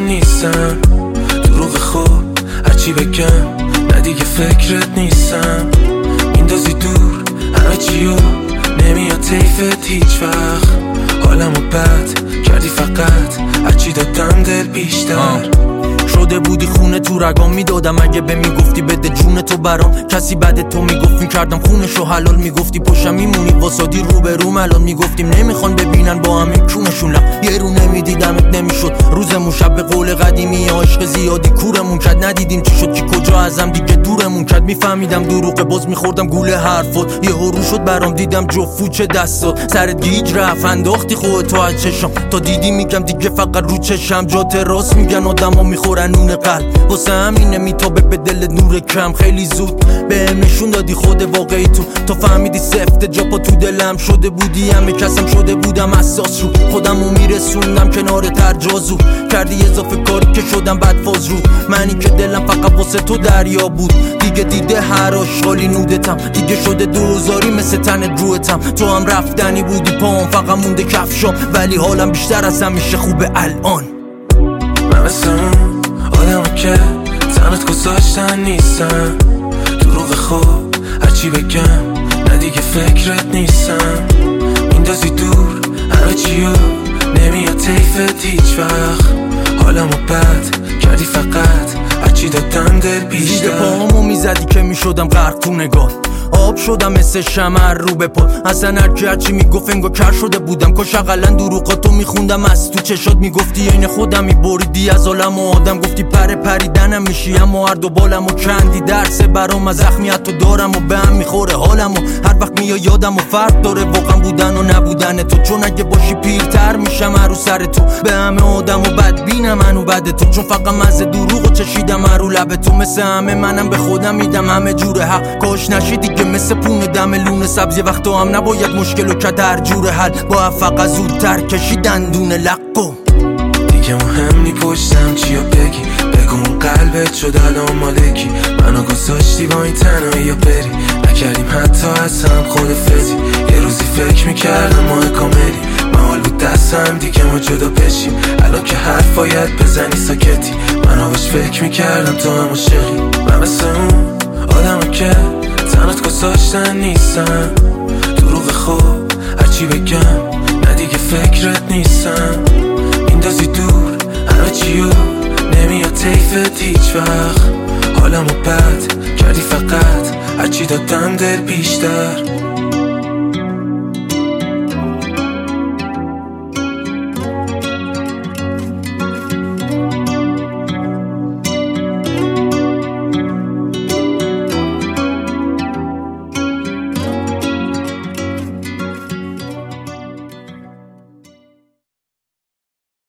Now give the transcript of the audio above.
نیستم، دروغ خوب هرچی بگم نه دیگه فکرت نیستم. میندازی دور همه چیو نمیاد تیفت هیچ وقت. حالمو بد کردی فقط هرچی دادم دل بیشتر. شده بودی خونه تو رگام میدادم اگه به میگفتی بده جون تو برام. کسی بعد تو میگفت میکردم خونشو حلال. میگفتی پشم میمونی واسادی رو به روم الان. میگفتیم نمیخوان ببینن با همین کونشون لب یه رو نمیدیدمت نمیشد روزمون شب. به قول قدیمی عشق زیادی کورمون کرد ندیدیم چی شد که کجا ازم دیگه دورمون کرد. میفهمیدم دروغه باز میخوردم گوله حرفات. یه هرو شد برام دیدم جفو چه دستات. سرت گیج رفت انداختی خودتو از چشم تا دیدی میگم دیگه فقط رو چشم. جات راست میگن آدما میخورن نون قلب واسه همینه میتابه به دل نور کم. خیلی زود بهم نشون دادی خود واقعی تو فهمیدی سفت جا پا تو دلم شده بودی. همه کسم شده بودم اساس رو خودمو میرسوندم کنار ترجازو. کردی اضافه کاری که شدم بدفاز رو منی که دلم فقط واسه تو دریا بود. دیگه دیده هر آشغالی نودتم دیگه شده دوزاری مثل تن روتم. تو هم رفتنی بودی پام فقط مونده کفشام ولی حالم بیشتر از همیشه خوبه الان. من مثل اون آدمو که تنت گذاشتن نیستم، دروغ خوب هرچی بگم نه دیگه فکرت نیستم. میندازی دور همه چیو نمیاد تیفت هیچ وقت. حالمو بد کردی فقط هرچی دادم دل بیشتر. زیر پاهامو میزدی که میشدم غرق تو نگاه. آب شدم مثل شمع رو به پا. اصلا هرچی میگفت انگار کر شده بودم. کاش اقلا دروغاتو میخوندم از تو چشات. میگفتی عین خودم میبریدی از عالم و آدم. گفتی پریدنم میشی اما هر دو بالمو کندی. درسه برام از زخمیت تو دارم و به هم میخوره حالمو. هر وقت میای یادم و فرق داره واقعا بودن و نبودن تو. چون اگه باشی پیرتر میشم هر رو سر تو. به همه آدم و بدبینم منو بد تو. چون فقط مزه دروغو چشیدم هر رو لب تو. مثل همه منم به خودم میدم همه جور حق. کاش نشی دیگه مثل پونه دم لونه سبزی. وقتا هم نباید مشکلو که در جور حل با فقط زودتر کشی دندون لقو. دیگه مهم نی پشتم چیا بگی، بگو اون قلبت شد الان مالکی. منو گذاشتی با این تنهایی یا بری، نکردیم حتی از هم خود فزی. یه روزی فکر میکردم ماه کاملی، محال بود دستم دیگه ما جدا بشیم. الان که حرف باید بزنی ساکتی، من آبش فکر میکردم تو هم عاشقی. من مثل اون آدمو که تنت گذاشتن نیستم، دروغ خوب هرچی بگم نه دیگه فکرت نیستم. میندازی دور همه چیو نمیاد تیفت هیچ وقت. حالمو بد کردی فقط هرچی دادم دل بیشتر.